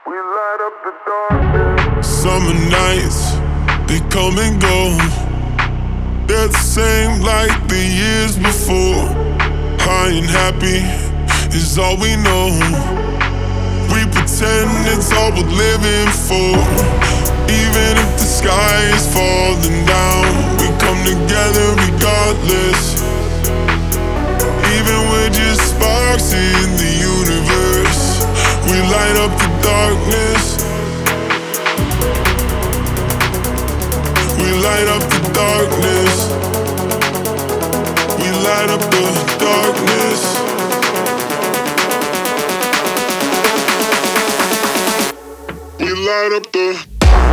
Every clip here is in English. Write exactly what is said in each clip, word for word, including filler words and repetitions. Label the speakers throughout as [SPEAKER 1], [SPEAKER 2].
[SPEAKER 1] We light up the darkness.
[SPEAKER 2] Summer nights, they come and go. They're the same like the years before. High and happy is all we know. We pretend it's all we're living for. Even if the sky is falling down, we come together regardless. Even we're just sparks in the universe. We light up the darkness. We light up the darkness. We light up the darkness. We light up the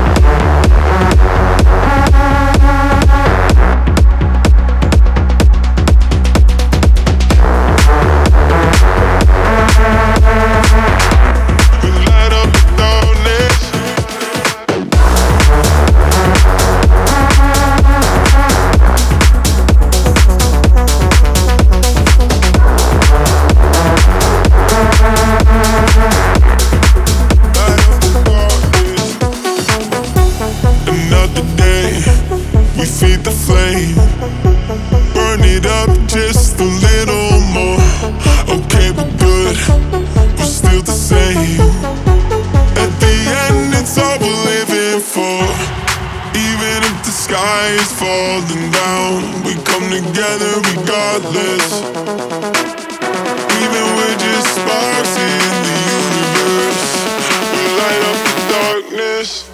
[SPEAKER 2] feed the flame, burn it up just a little more. Okay, we're good, we're still the same. At the end, it's all we're living for. Even if the sky is falling down, we come together regardless. Even we're just sparks in the universe. We light up the darkness.